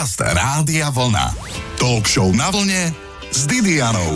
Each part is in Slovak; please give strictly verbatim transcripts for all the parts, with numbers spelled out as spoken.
Podcast Rádia Vlna. Talk show na vlne s Didianou.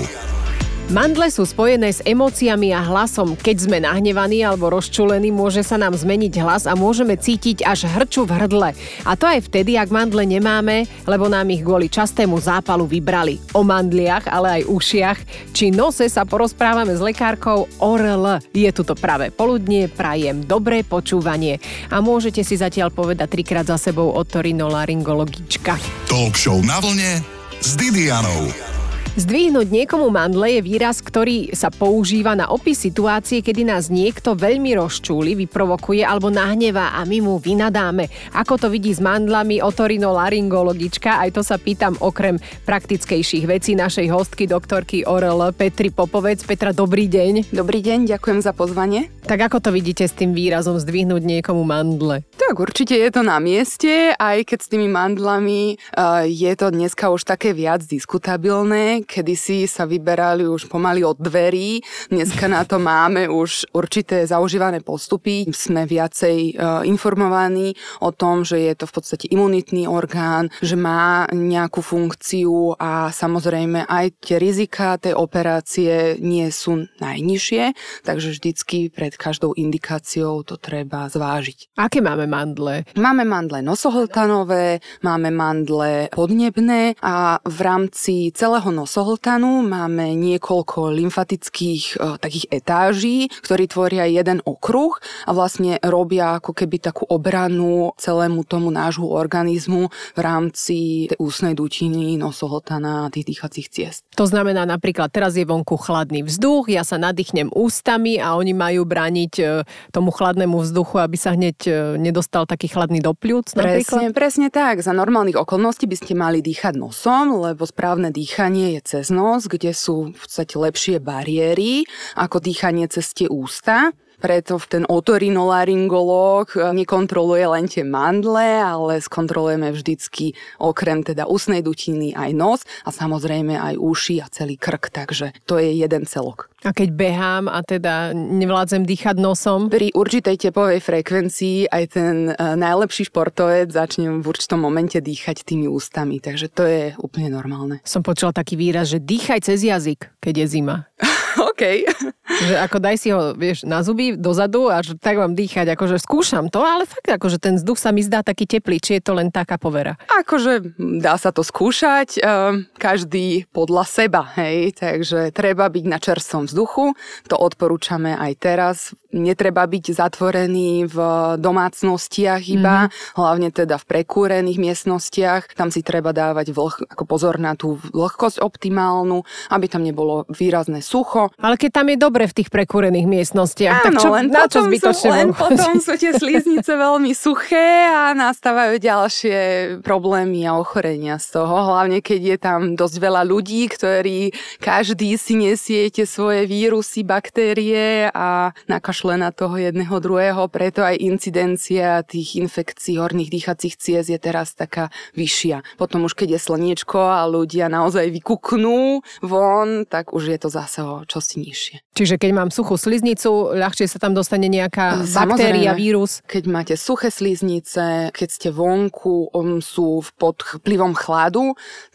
Mandle sú spojené s emóciami a hlasom. Keď sme nahnevaní alebo rozčúlení, môže sa nám zmeniť hlas a môžeme cítiť až hrču v hrdle. A to aj vtedy, ak mandle nemáme, lebo nám ich kvôli častému zápalu vybrali. O mandliach, ale aj ušiach či nose sa porozprávame s lekárkou ó er el. Je tu to pravé poludnie, prajem dobré počúvanie. A môžete si zatiaľ povedať trikrát za sebou otorinolaryngologička. Talk show na vlne s Didianou. Zdvihnúť niekomu mandle je výraz, ktorý sa používa na opis situácie, kedy nás niekto veľmi rozčúli, vyprovokuje alebo nahnevá a my mu vynadáme. Ako to vidí s mandlami otorinolaryngologička? Aj to sa pýtam okrem praktickejších vecí našej hostky, doktorky ó er el Petry Popovec. Petra, dobrý deň. Dobrý deň, ďakujem za pozvanie. Tak ako to vidíte s tým výrazom zdvihnúť niekomu mandle? Tak určite je to na mieste, aj keď s tými mandlami uh, je to dneska už také viac diskutabilné. Kedysi sa vyberali už pomaly od dverí, dneska na to máme už určité zaužívané postupy. Sme viacej uh, informovaní o tom, že je to v podstate imunitný orgán, že má nejakú funkciu a samozrejme aj tie rizika tej operácie nie sú najnižšie, takže vždycky pred každou indikáciou to treba zvážiť. Aké máme mandle? Máme mandle nosohltanové, máme mandle podnebné a v rámci celého nosohltanu máme niekoľko lymfatických e, takých etáží, ktorí tvoria jeden okruh a vlastne robia ako keby takú obranu celému tomu nášmu organizmu v rámci tej ústnej dutiny, nosohltana a tých dýchacích ciest. To znamená napríklad, teraz je vonku chladný vzduch, ja sa nadýchnem ústami a oni majú brániť tomu chladnému vzduchu, aby sa hneď nedostal taký chladný do pľúc napríklad? Presne, presne tak. Za normálnych okolností by ste mali dýchať nosom, lebo správne dýchanie je cez nos, kde sú v podstate lepšie bariéry ako dýchanie cez tie ústa. Preto ten otorinolaryngológ nekontroluje len tie mandle, ale skontrolujeme vždycky okrem teda ústnej dutiny aj nos a samozrejme aj uši a celý krk, takže to je jeden celok. A keď behám a teda nevládzem dýchať nosom? Pri určitej tepovej frekvencii aj ten najlepší športovec začne v určitom momente dýchať tými ústami, takže to je úplne normálne. Som počula taký výraz, že dýchaj cez jazyk, keď je zima. OK. Že ako daj si ho, vieš, na zuby, dozadu a že tak mám dýchať, akože skúšam to, ale fakt akože ten vzduch sa mi zdá taký teplý, či je to len taká povera? Akože dá sa to skúšať, um, každý podľa seba, hej, takže treba byť na čerstvom vzduchu, to odporúčame aj teraz. Netreba byť zatvorený v domácnostiach iba, mm-hmm. hlavne teda v prekúrených miestnostiach. Tam si treba dávať vlh, ako pozor na tú vlhkosť optimálnu, aby tam nebolo výrazné sucho. Ale keď tam je dobre v tých prekúrených miestnostiach, áno, tak čo, len na čo zbytočne len vonku? potom sú tie sliznice veľmi suché a nastávajú ďalšie problémy a ochorenia z toho. Hlavne keď je tam dosť veľa ľudí, ktorí každý si nesie tie svoje vírusy, baktérie a nakašľajú len na toho jedného druhého, preto aj incidencia tých infekcií horných dýchacích ciest je teraz taká vyššia. Potom už keď je slniečko a ľudia naozaj vykuknú von, tak už je to zase o čosi nižšie. Čiže keď mám suchú sliznicu, ľahšie sa tam dostane nejaká baktéria, vírus? Keď máte suché sliznice, keď ste vonku, um, sú pod vplyvom chladu,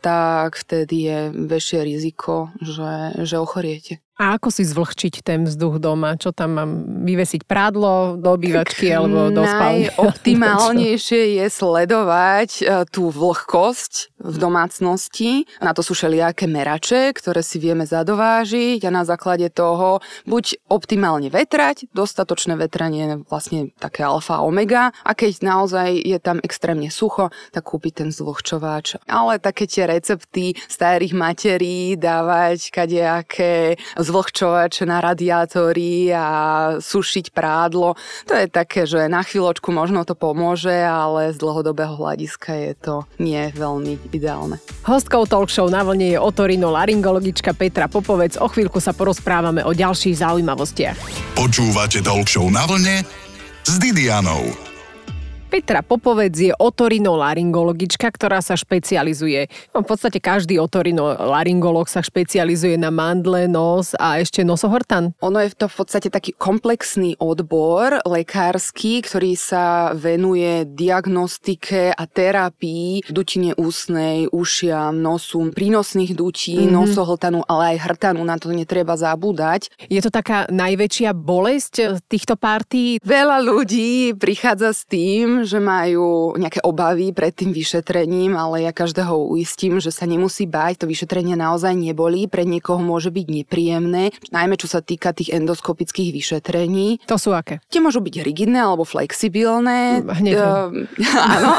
tak vtedy je väčšie riziko, že, že ochoriete. A ako si zvlhčiť ten vzduch doma? Čo tam mám? Vyvesiť prádlo do obývačky alebo do spálne? Najoptimálnejšie je sledovať tú vlhkosť v domácnosti. Na to sú všelijaké merače, ktoré si vieme zadovážiť a na základe toho buď optimálne vetrať, dostatočné vetranie vlastne také alfa omega a keď naozaj je tam extrémne sucho, tak kúpiť ten zvlhčovač. Ale také tie recepty starých materí dávať kadejaké zvlhčovače na radiátory a sušiť prádlo. To je také, že na chvíľočku možno to pomôže, ale z dlhodobého hľadiska je to nie veľmi ideálne. Hostkou talk show na vlne je otorinolaryngologička Petra Popovec. O chvíľku sa porozprávame o ďalších zaujímavostiach. Počúvate talk show na vlne s Didianou. Petra Popovec je otorinolaryngologička, ktorá sa špecializuje. No, v podstate každý otorinolaryngolog sa špecializuje na mandle, nos a ešte nosohortan. Ono je to v podstate taký komplexný odbor lekársky, ktorý sa venuje diagnostike a terapii dutine ústnej, ušiam, nosu, prínosných dutí, mm-hmm. nosohltanu, ale aj hrtanu, na to netreba zabúdať. Je to taká najväčšia bolesť týchto partí? Veľa ľudí prichádza s tým, že majú nejaké obavy pred tým vyšetrením, ale ja každého uistím, že sa nemusí báť. To vyšetrenie naozaj nebolí, pre niekoho môže byť nepríjemné, najmä čo sa týka tých endoskopických vyšetrení. To sú aké? Tie môžu byť rigidné alebo flexibilné. Hneď. Uh, áno.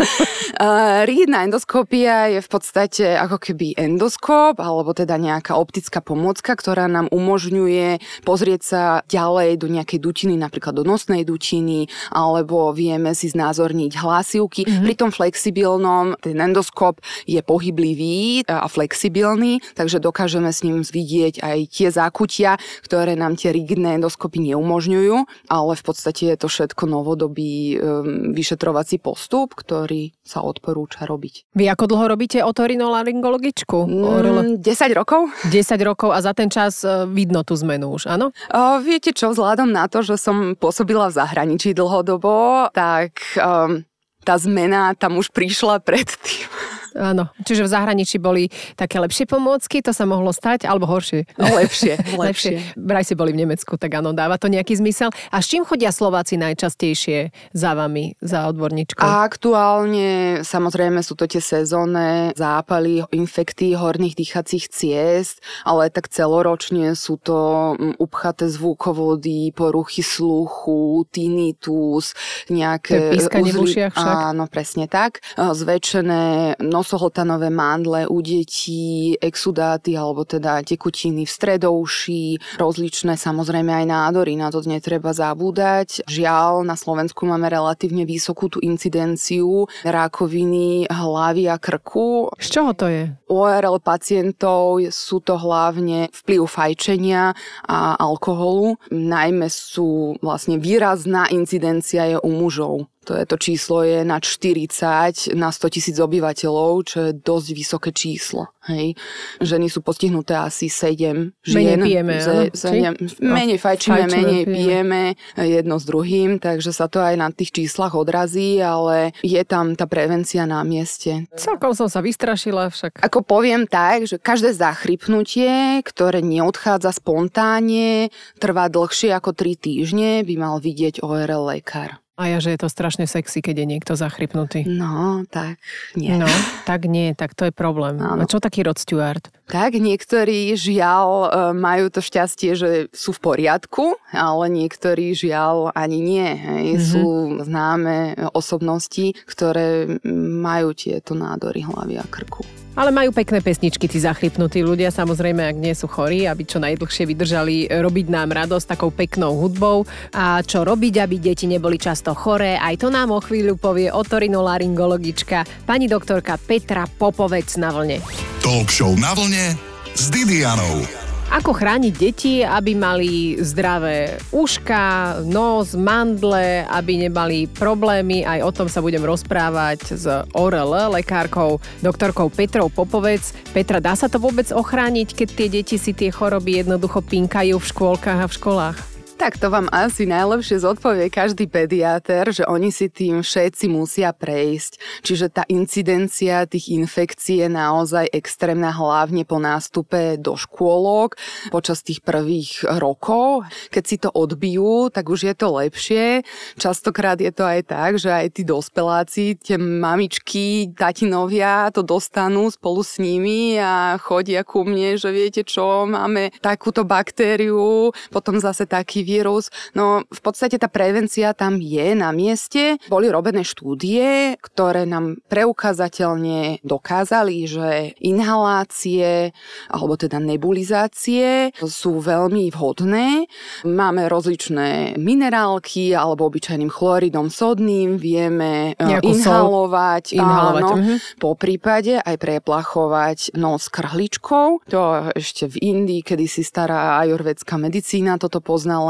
uh, rigidná endoskopia je v podstate ako keby endoskop, alebo teda nejaká optická pomôcka, ktorá nám umožňuje pozrieť sa ďalej do nejakej dutiny, napríklad do nosnej dutiny, alebo vieme si znázorniť hlasivky. Mm-hmm. Pri tom flexibilnom ten endoskop je pohyblivý a flexibilný, takže dokážeme s ním vidieť aj tie zákutia, ktoré nám tie rigidné endoskopy neumožňujú, ale v podstate je to všetko novodobý um, vyšetrovací postup, ktorý sa odporúča robiť. Vy ako dlho robíte otorinolaryngologičku? Mm, desať rokov. desať rokov a za ten čas vidno tú zmenu už, áno? O, viete čo, vzhľadom na to, že som pôsobila v zahraničí dlhodobo, tak um, tá zmena tam už prišla predtým. Áno, čiže v zahraničí boli také lepšie pomôcky, to sa mohlo stať, alebo horšie? No, lepšie, lepšie. Vraj si boli v Nemecku, tak áno, dáva to nejaký zmysel. A s čím chodia Slováci najčastejšie za vami, za odborníčkou? Aktuálne, samozrejme, sú to tie sezónne zápaly, infekty horných dýchacích ciest, ale tak celoročne sú to upchaté zvukovody, poruchy sluchu, tinnitus, nejaké pískanie v ušiach však? Áno, presne tak. Zväčšené nosohltanové mandle u detí, exudáty alebo teda tekutiny v stredouší, rozličné samozrejme aj nádory, na to netreba zabúdať. Žiaľ, na Slovensku máme relatívne vysokú tú incidenciu rakoviny hlavy a krku. Z čoho to je? U ó er el pacientov sú to hlavne vplyv fajčenia a alkoholu. Najmä sú vlastne výrazná incidencia je u mužov. To, je, to číslo je nad štyridsať na sto tisíc obyvateľov, čo je dosť vysoké číslo. Hej. Ženy sú postihnuté asi sedem žien. Menej pijeme. Z, sedem, menej fajčíme, fajčíme, menej pijeme. pijeme jedno s druhým, takže sa to aj na tých číslach odrazí, ale je tam tá prevencia na mieste. Celkom som sa vystrašila však. Ako poviem tak, že každé zachrypnutie, ktoré neodchádza spontánne, trvá dlhšie ako tri týždne, by mal vidieť ó er el lekár. A ja, že je to strašne sexy, keď je niekto zachrypnutý. No, tak nie. No, tak nie, tak to je problém. Áno. A čo taký Rod Stewart? Tak, niektorí žiaľ majú to šťastie, že sú v poriadku, ale niektorí žiaľ ani nie. Hej. Mm-hmm. Sú známe osobnosti, ktoré majú tieto nádory hlavy a krku. Ale majú pekné pesničky tí zachrypnutí ľudia, samozrejme, ak nie sú chorí, aby čo najdlhšie vydržali robiť nám radosť takou peknou hudbou. A čo robiť, aby deti neboli často choré, aj to nám o chvíľu povie otorinolaryngologička pani doktorka Petra Popovec na vlne. Talk show na vlne s Didianou. Ako chrániť deti, aby mali zdravé uška, nos, mandle, aby nemali problémy. Aj o tom sa budem rozprávať s ó er el lekárkou, doktorkou Petrou Popovec. Petra, dá sa to vôbec ochrániť, keď tie deti si tie choroby jednoducho pinkajú v škôlkach a v školách? Tak to vám asi najlepšie zodpovie každý pediater, že oni si tým všetci musia prejsť. Čiže tá incidencia tých infekcií je naozaj extrémna, hlavne po nástupe do škôlok počas tých prvých rokov. Keď si to odbijú, tak už je to lepšie. Častokrát je to aj tak, že aj tí dospeláci, tie mamičky, tatinovia to dostanú spolu s nimi a chodia ku mne, že viete čo, máme takúto baktériu, potom zase taký vírus. No v podstate tá prevencia tam je na mieste. Boli robené štúdie, ktoré nám preukázateľne dokázali, že inhalácie alebo teda nebulizácie sú veľmi vhodné. Máme rozličné minerálky alebo obyčajným chloridom sodným vieme Nejakú inhalovať, inhalovať. Áno, Uh-huh. po prípade aj preplachovať nos krhličkou. To ešte v Indii, kedy si stará ajurvédská medicína toto poznala,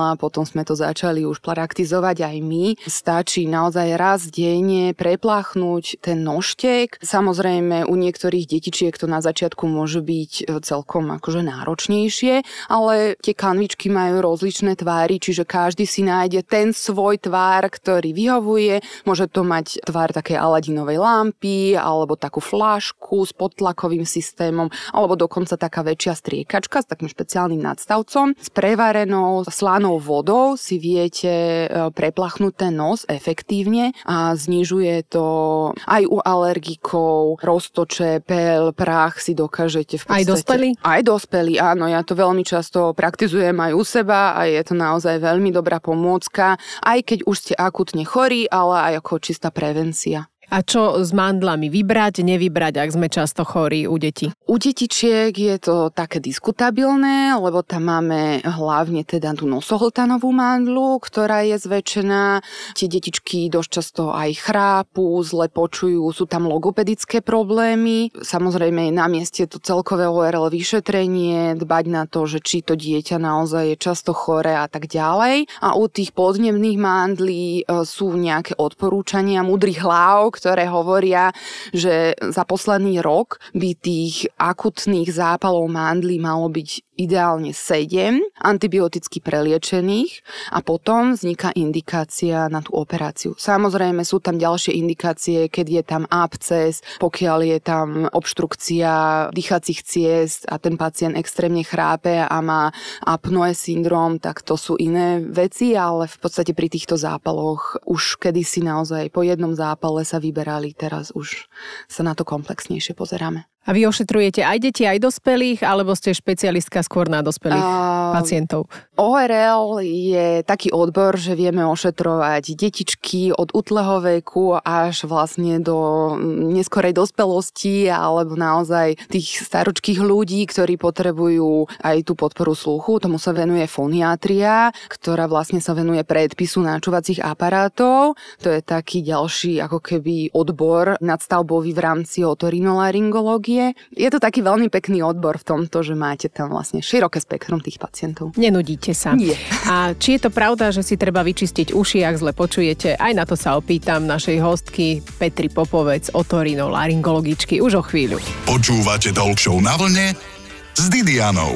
mala, potom sme to začali už praktizovať aj my. Stačí naozaj raz denne prepláchnuť ten nožtek. Samozrejme, u niektorých detičiek to na začiatku môže byť celkom akože náročnejšie, ale tie kanvičky majú rozličné tvári, čiže každý si nájde ten svoj tvár, ktorý vyhovuje. Môže to mať tvár takej Aladinovej lampy, alebo takú fľašku s podtlakovým systémom, alebo dokonca taká väčšia striekačka s takým špeciálnym nadstavcom. S prevarenou slanou vodou si viete preplachnúť ten nos efektívne a znižuje to aj u alergikov, roztoče, peľ, prach si dokážete v podstate... Aj dospelí? Aj dospelí, áno. Ja to veľmi často praktizujem aj u seba a je to naozaj veľmi dobrá pomôcka, aj keď už ste akútne chorí, ale aj ako čistá prevencia. A čo s mandlami? Vybrať, nevybrať, ak sme často chorí u detí? U detičiek je to také diskutabilné, lebo tam máme hlavne teda tú nosohltanovú mandlu, ktorá je zväčšená. Tie detičky dosť často aj chrápu, zle počujú, sú tam logopedické problémy. Samozrejme je na mieste to celkové ó er el vyšetrenie, dbať na to, že či to dieťa naozaj je často choré a tak ďalej. A u tých podnebných mandlí sú nejaké odporúčania múdrych hlav, ktoré hovoria, že za posledný rok by tých akutných zápalov mandlí malo byť ideálne sedem antibioticky preliečených a potom vzniká indikácia na tú operáciu. Samozrejme sú tam ďalšie indikácie, keď je tam absces, pokiaľ je tam obštrukcia dýchacích ciest a ten pacient extrémne chrápe a má apnoe syndrom, tak to sú iné veci, ale v podstate pri týchto zápaloch už kedysi naozaj po jednom zápale sa vyberali, teraz už sa na to komplexnejšie pozeráme. A vy ošetrujete aj deti, aj dospelých, alebo ste špecialistka skôr na dospelých uh, pacientov? ó er el je taký odbor, že vieme ošetrovať detičky od útleho veku až vlastne do neskorej dospelosti, alebo naozaj tých staročkých ľudí, ktorí potrebujú aj tú podporu sluchu. Tomu sa venuje foniatria, ktorá vlastne sa venuje predpisu načúvacích aparátov. To je taký ďalší ako keby odbor nadstavbový v rámci otorinolaryngológie. Je to taký veľmi pekný odbor v tomto, že máte tam vlastne široké spektrum tých pacientov. Nenudíte sa. Nie. A či je to pravda, že si treba vyčistiť uši, ak zle počujete? Aj na to sa opýtam našej hostky Petry Popovec, otorinolaryngologičky, už o chvíľu. Počúvate Talk Show Na vlne s Didianou.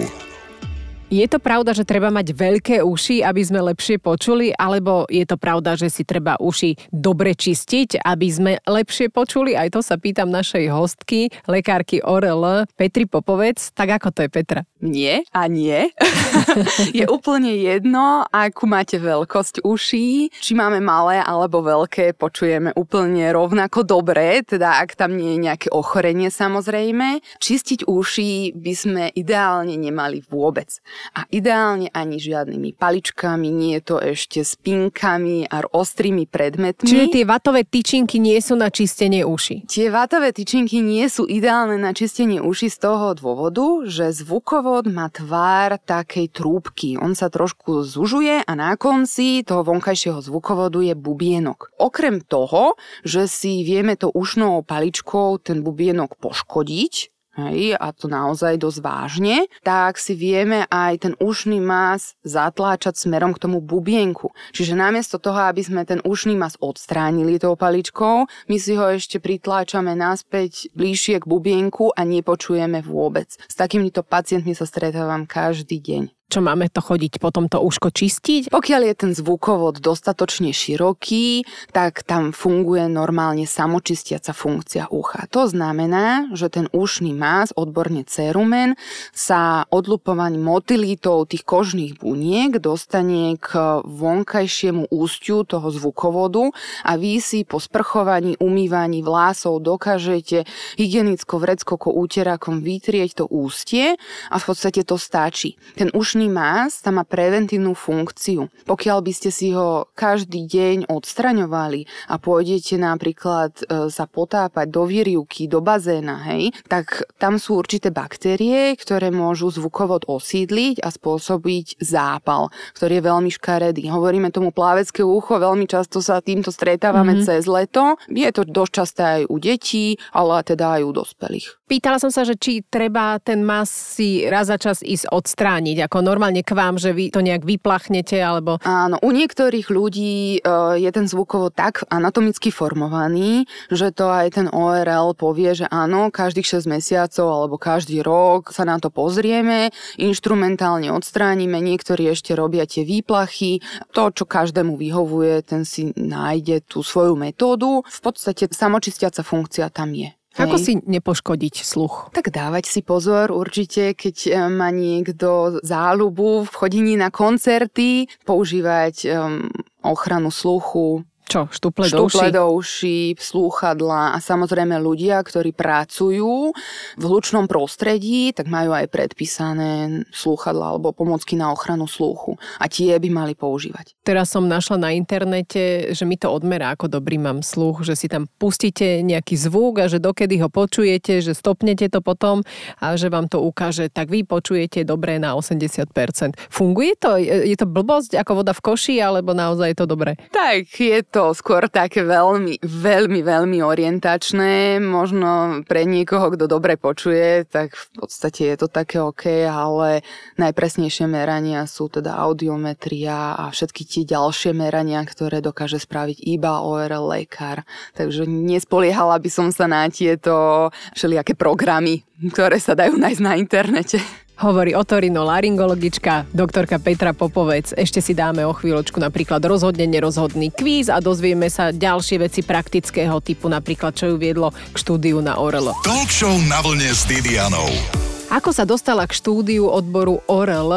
Je to pravda, že treba mať veľké uši, aby sme lepšie počuli, alebo je to pravda, že si treba uši dobre čistiť, aby sme lepšie počuli? Aj to sa pýtam našej hostky, lekárky ó er el Petry Popovec. Tak ako to je, Petra? Nie a nie. Je úplne jedno, akú máte veľkosť uší. Či máme malé alebo veľké, počujeme úplne rovnako dobre, teda ak tam nie je nejaké ochorenie samozrejme. Čistiť uši by sme ideálne nemali vôbec. A ideálne ani žiadnymi paličkami, nie je to ešte s pinkami a ostrými predmetmi. Čiže tie vatové tyčinky nie sú na čistenie uši? Tie vatové tyčinky nie sú ideálne na čistenie uši z toho dôvodu, že zvukovod má tvár takej trúbky. On sa trošku zužuje a na konci toho vonkajšieho zvukovodu je bubienok. Okrem toho, že si vieme to ušnou paličkou ten bubienok poškodiť, hej, a to naozaj dosť vážne, tak si vieme aj ten ušný mas zatláčať smerom k tomu bubienku. Čiže namiesto toho, aby sme ten ušný mas odstránili tou paličkou, my si ho ešte pritláčame naspäť bližšie k bubienku a nepočujeme vôbec. S takýmito pacientmi sa stretávam každý deň. Čo máme to chodiť potom to uško čistiť? Pokiaľ je ten zvukovod dostatočne široký, tak tam funguje normálne samočistiaca funkcia ucha. To znamená, že ten ušný más, odborne cerumen, sa odlupovaním motylítov tých kožných buniek dostane k vonkajšiemu ústiu toho zvukovodu a vy si po sprchovaní, umývaní vlásov dokážete hygienicko-vrecko úterakom vytrieť to ústie a v podstate to stačí. Ten ušný más tam má preventívnu funkciu. Pokiaľ by ste si ho každý deň odstraňovali a pôjdete napríklad e, sa potápať do výrivky, do bazéna, hej, tak tam sú určité baktérie, ktoré môžu zvukovod osídliť a spôsobiť zápal, ktorý je veľmi škaredý. Hovoríme tomu plavecké ucho, veľmi často sa týmto stretávame mm-hmm. cez leto. Je to dosť časté aj u detí, ale teda aj u dospelých. Pýtala som sa, že či treba ten mas si raz za čas ísť odstrániť, ako normálne k vám, že vy to nejak vyplachnete, alebo... Áno, u niektorých ľudí je ten zvukovo tak anatomicky formovaný, že to aj ten ó er el povie, že áno, každých šesť mesiacov alebo každý rok sa na to pozrieme, inštrumentálne odstránime, niektorí ešte robia tie výplachy. To, čo každému vyhovuje, ten si nájde tú svoju metódu. V podstate samočistiaca funkcia tam je. Ako Hej. si nepoškodiť sluch? Tak dávať si pozor určite, keď má niekto záľubu v chodení na koncerty, používať um, ochranu sluchu, Čo, štuple do uší? Štuple do uší, slúchadlá a samozrejme ľudia, ktorí pracujú v hlučnom prostredí, tak majú aj predpísané slúchadlá alebo pomocky na ochranu sluchu a tie by mali používať. Teraz som našla na internete, že mi to odmerá, ako dobrý mám sluch, že si tam pustíte nejaký zvuk a že dokedy ho počujete, že stopnete to potom a že vám to ukáže, tak vy počujete dobre na osemdesiat percent. Funguje to? Je to blbosť ako voda v koši, alebo naozaj je to dobré? Tak, je to skôr také veľmi, veľmi, veľmi orientačné. Možno pre niekoho, kto dobre počuje, tak v podstate je to také OK, ale najpresnejšie merania sú teda audiometria a všetky tie ďalšie merania, ktoré dokáže spraviť iba ó er el lekár. Takže nespoliehala by som sa na tieto všelijaké programy, ktoré sa dajú nájsť na internete. Hovorí otorinolaryngologička doktorka Petra Popovec. Ešte si dáme o chvíľočku napríklad rozhodne nerozhodný kvíz a dozvieme sa ďalšie veci praktického typu, napríklad čo ju viedlo k štúdiu na ó er el. Talk show na vlne s Didianou. Ako sa dostala k štúdiu odboru ó er el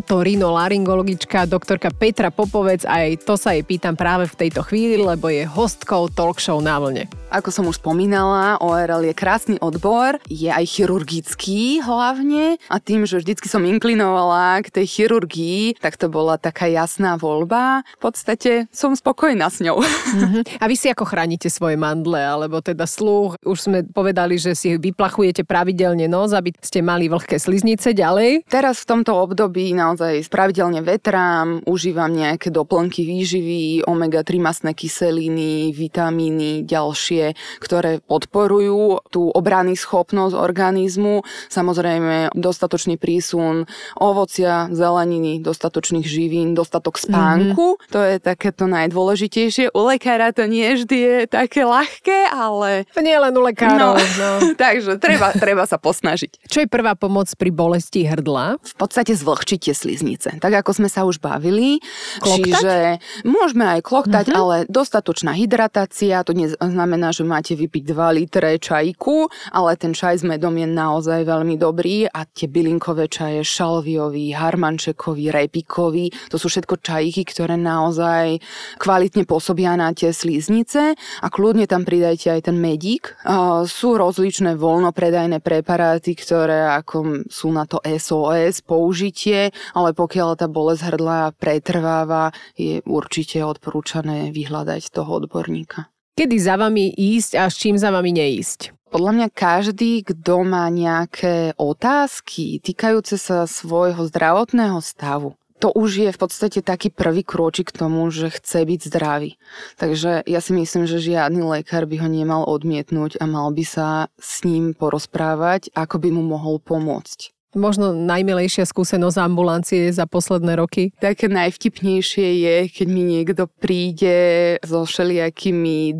otorinolaryngologička doktorka Petra Popovec, aj to sa jej pýtam práve v tejto chvíli, lebo je hostkou Talk show na vlne. Ako som už spomínala, ó er el je krásny odbor, je aj chirurgický hlavne a tým, že vždycky som inklinovala k tej chirurgii, tak to bola taká jasná voľba. V podstate som spokojná s ňou. Mm-hmm. A vy si ako chránite svoje mandle, alebo teda sluch? Už sme povedali, že si vyplachujete pravidelne nos, aby ste mali vlhké sliznice ďalej. Teraz v tomto období naozaj pravidelne vetrám, užívam nejaké doplnky výživy, omega tri mastné kyseliny, vitamíny, ďalšie, ktoré podporujú tú obrannú schopnosť organizmu. Samozrejme, dostatočný prísun ovocia, zeleniny, dostatočných živín, dostatok spánku. Mm-hmm. To je takéto najdôležitejšie. U lekára to nie vždy je také ľahké, ale... Nie len u lekárov. No. No. Takže treba, treba sa posnažiť. Čo je prvá pomoc pri bolesti hrdla? V podstate zvlhčiť tie sliznice. Tak ako sme sa už bavili. Kloktať? Čiže môžeme aj kloktať, Mm-hmm. ale dostatočná hydratácia, to neznamená, že máte vypiť dva litre čajku, ale ten čaj s medom je naozaj veľmi dobrý a tie bylinkové čaje, šalviový, harmančekový, repikový, to sú všetko čajíky, ktoré naozaj kvalitne pôsobia na tie sliznice a kľudne tam pridajte aj ten medík. Uh, sú rozličné voľnopredajné preparáty, ktoré ako sú na to es ó es použitie, ale pokiaľ tá bolesť hrdla pretrváva, je určite odporúčané vyhľadať toho odborníka. Kedy za vami ísť a s čím za vami neísť? Podľa mňa každý, kto má nejaké otázky týkajúce sa svojho zdravotného stavu, to už je v podstate taký prvý krôčik k tomu, že chce byť zdravý. Takže ja si myslím, že žiadny lekár by ho nemal odmietnúť a mal by sa s ním porozprávať, ako by mu mohol pomôcť. Možno najmilejšia skúsenosť ambulancie za posledné roky? Také najvtipnejšie je, keď mi niekto príde so všelijakými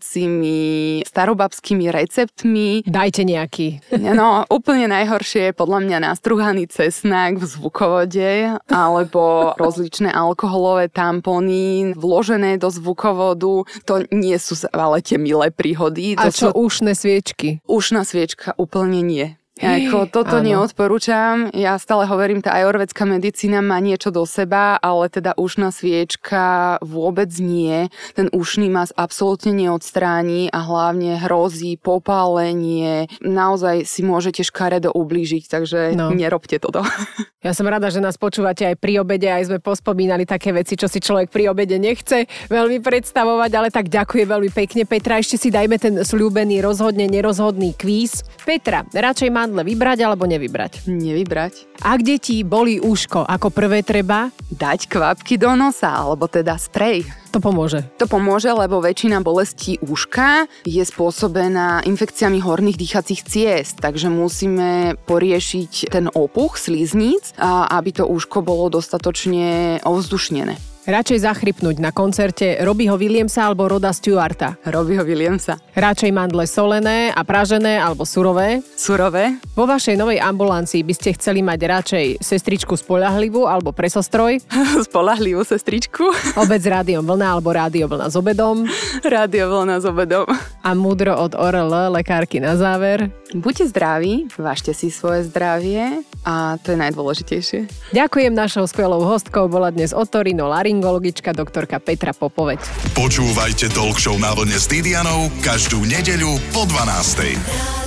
domácimi starobabskými receptmi. Dajte nejaký. No, úplne najhoršie je podľa mňa nastruhaný cesnak v zvukovode alebo rozličné alkoholové tampóny vložené do zvukovodu. To nie sú ale tie milé príhody. A to, čo ušné sviečky? Ušná sviečka úplne nie. Ako, toto Áno. neodporúčam. Ja stále hovorím, tá ajurvédská medicína má niečo do seba, ale teda ušná sviečka vôbec nie. Ten ušný mas absolútne neodstráni a hlavne hrozí popálenie. Naozaj si môžete škaredo ublížiť, takže no. nerobte toto. Ja som rada, že nás počúvate aj pri obede, aj sme pospomínali také veci, čo si človek pri obede nechce veľmi predstavovať, ale tak ďakujem veľmi pekne. Petra, ešte si dajme ten sľúbený rozhodne nerozhodný kvíz. Petra, radšej má mandle vybrať alebo nevybrať? Nevybrať. Ak deti bolí úško, ako prvé treba? Dať kvapky do nosa, alebo teda sprej. To pomôže. To pomôže, lebo väčšina bolestí úška je spôsobená infekciami horných dýchacích ciest, takže musíme poriešiť ten opuch slíznic, aby to úško bolo dostatočne ovzdušnené. Radšej zachrypnúť na koncerte Robbieho Williamsa alebo Roda Stewarta? Robbieho Williamsa. Radšej mandle solené a pražené alebo surové? Surové. Vo vašej novej ambulancii by ste chceli mať radšej sestričku spoľahlivú alebo presostroj? Spoľahlivú sestričku. Obed s rádiom vlna alebo rádio vlna s obedom? Rádio vlna s obedom. A múdro od ó er el, lekárky na záver? Buďte zdraví, vážte si svoje zdravie a to je najdôležitejšie. Ďakujem, našou skvelou hostkou bola dnes otorinolaryngologička doktorka Petra Popoveď. Počúvajte Talk Show na vlne s Didianou každú nedeľu po dvanástej.